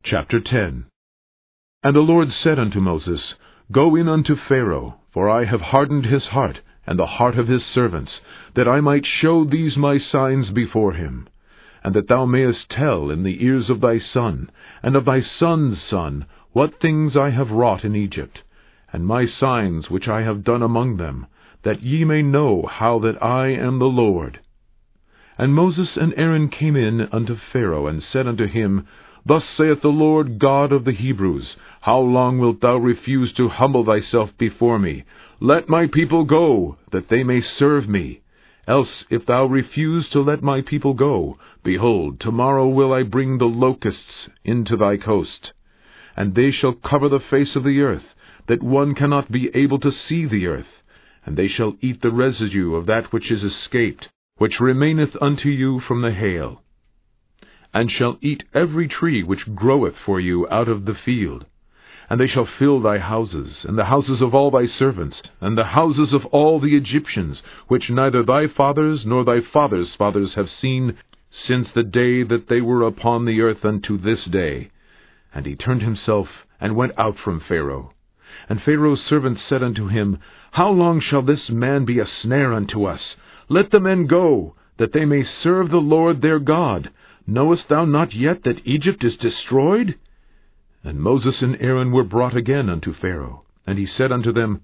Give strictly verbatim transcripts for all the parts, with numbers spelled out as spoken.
Chapter ten. And the Lord said unto Moses, Go in unto Pharaoh, for I have hardened his heart, and the heart of his servants, that I might show these my signs before him, and that thou mayest tell in the ears of thy son, and of thy son's son, what things I have wrought in Egypt, and my signs which I have done among them, that ye may know how that I am the Lord. And Moses and Aaron came in unto Pharaoh, and said unto him, Thus saith the Lord God of the Hebrews, How long wilt thou refuse to humble thyself before me? Let my people go, that they may serve me. Else, if thou refuse to let my people go, behold, tomorrow will I bring the locusts into thy coast. And they shall cover the face of the earth, that one cannot be able to see the earth. And they shall eat the residue of that which is escaped, which remaineth unto you from the hail, and shall eat every tree which groweth for you out of the field. And they shall fill thy houses, and the houses of all thy servants, and the houses of all the Egyptians, which neither thy fathers nor thy fathers' fathers have seen, since the day that they were upon the earth unto this day. And he turned himself, and went out from Pharaoh. And Pharaoh's servants said unto him, How long shall this man be a snare unto us? Let the men go, that they may serve the Lord their God. Knowest thou not yet that Egypt is destroyed? And Moses and Aaron were brought again unto Pharaoh. And he said unto them,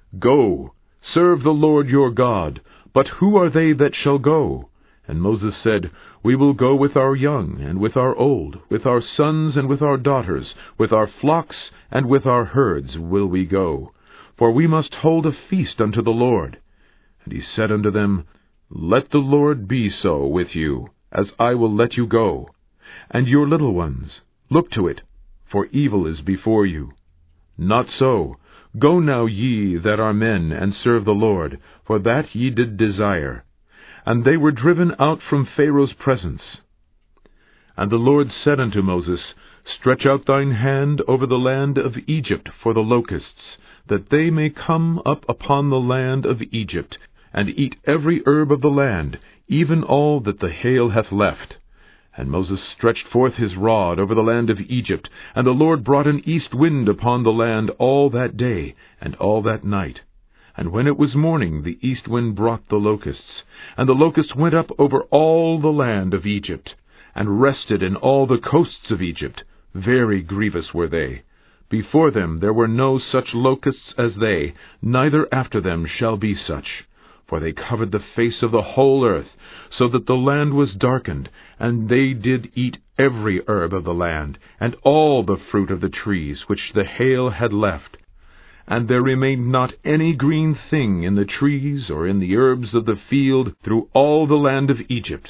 Go, serve the Lord your God. But who are they that shall go? And Moses said, We will go with our young, and with our old, with our sons and with our daughters, with our flocks and with our herds will we go. For we must hold a feast unto the Lord. And he said unto them, Let the Lord be so with you, as I will let you go. And your little ones, look to it, for evil is before you. Not so. Go now ye that are men, and serve the Lord, for that ye did desire. And they were driven out from Pharaoh's presence. And the Lord said unto Moses, Stretch out thine hand over the land of Egypt for the locusts, that they may come up upon the land of Egypt, and eat every herb of the land, even all that the hail hath left. And Moses stretched forth his rod over the land of Egypt, and the Lord brought an east wind upon the land all that day, and all that night. And when it was morning, the east wind brought the locusts, and the locusts went up over all the land of Egypt, and rested in all the coasts of Egypt. Very grievous were they. Before them there were no such locusts as they, neither after them shall be such. For they covered the face of the whole earth, so that the land was darkened, and they did eat every herb of the land, and all the fruit of the trees which the hail had left. And there remained not any green thing in the trees or in the herbs of the field through all the land of Egypt.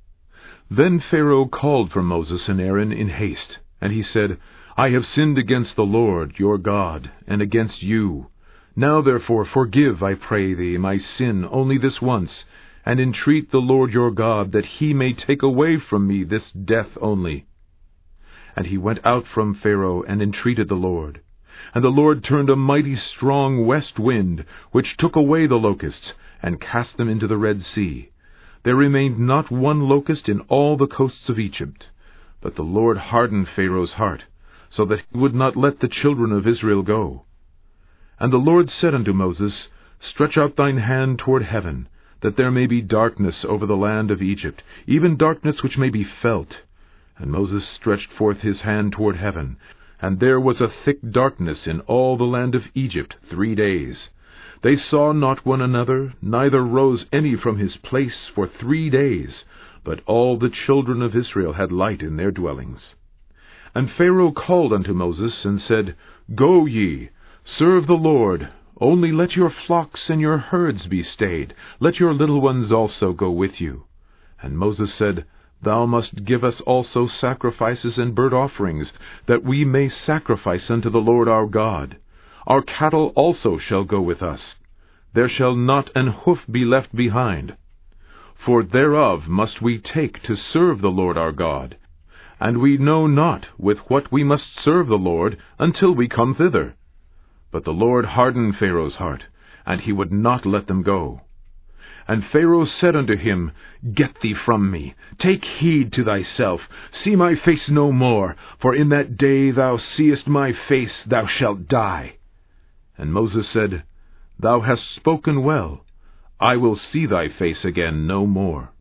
Then Pharaoh called for Moses and Aaron in haste, and he said, I have sinned against the Lord your God, and against you. Now therefore forgive, I pray thee, my sin only this once, and entreat the Lord your God, that he may take away from me this death only. And he went out from Pharaoh, and entreated the Lord. And the Lord turned a mighty strong west wind, which took away the locusts, and cast them into the Red Sea. There remained not one locust in all the coasts of Egypt. But the Lord hardened Pharaoh's heart, so that he would not let the children of Israel go. And the Lord said unto Moses, Stretch out thine hand toward heaven, that there may be darkness over the land of Egypt, even darkness which may be felt. And Moses stretched forth his hand toward heaven, and there was a thick darkness in all the land of Egypt three days. They saw not one another, neither rose any from his place for three days, but all the children of Israel had light in their dwellings. And Pharaoh called unto Moses, and said, Go ye, serve the Lord, only let your flocks and your herds be stayed, let your little ones also go with you. And Moses said, Thou must give us also sacrifices and burnt offerings, that we may sacrifice unto the Lord our God. Our cattle also shall go with us. There shall not an hoof be left behind. For thereof must we take to serve the Lord our God. And we know not with what we must serve the Lord until we come thither. But the Lord hardened Pharaoh's heart, and he would not let them go. And Pharaoh said unto him, Get thee from me, take heed to thyself, see my face no more, for in that day thou seest my face thou shalt die. And Moses said, Thou hast spoken well, I will see thy face again no more.